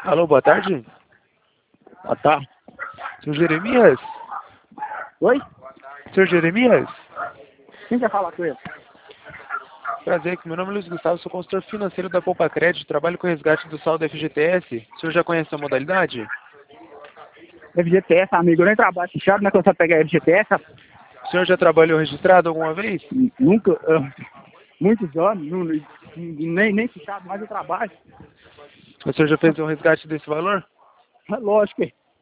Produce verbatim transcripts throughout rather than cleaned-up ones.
Alô, boa tarde. Ah, tá. Senhor Jeremias? Oi? Senhor Jeremias? Quem quer falar com ele? Prazer, meu nome é Luiz Gustavo, sou consultor financeiro da Poupa Crédito, trabalho com resgate do saldo F G T S. O senhor já conhece a modalidade? F G T S, amigo, eu nem trabalho fechado, não é que você pegar F G T S? O senhor já trabalhou registrado alguma vez? Nunca, uh, muitos anos, não, nem, nem fechado, mas eu trabalho. O senhor já fez um resgate desse valor? É lógico.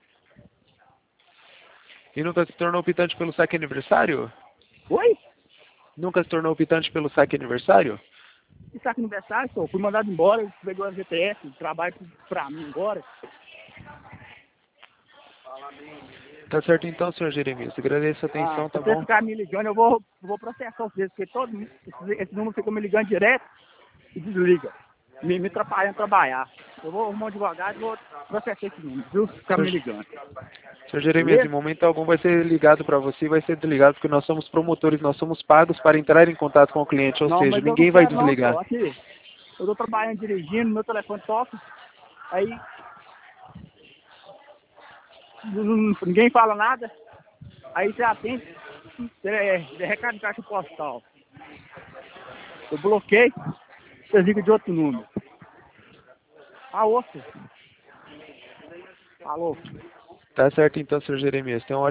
E nunca se tornou optante pelo saque aniversário? Oi? Nunca se tornou optante pelo saque aniversário? Isso aqui aniversário, só fui mandado embora, pegou F G T S, trabalho pra mim agora. Tá certo então, senhor Jeremias. Agradeço a atenção, Ah, tá se você bom? ficar me ligando, eu vou, vou processar vocês, porque todo mundo- esse, esse número fica me ligando direto e desliga. Me, me atrapalhando a trabalhar. Eu vou arrumar um advogado e vou processar esse número, viu? Ficar me Senhor, ligando. senhor Jeremias, em Beleza? momento algum vai ser ligado para você e vai ser desligado, porque nós somos promotores, nós somos pagos para entrar em contato com o cliente, ou Não, seja, mas eu não ninguém vai quero não, desligar. só. Aqui, eu tô trabalhando dirigindo, meu telefone toca, aí não- ninguém fala nada, aí você atende, é, é recado de caixa postal. Eu bloqueei, você liga de outro número. Ah, outro. Alô? Tá certo então, senhor Jeremias. Tenha um ótimo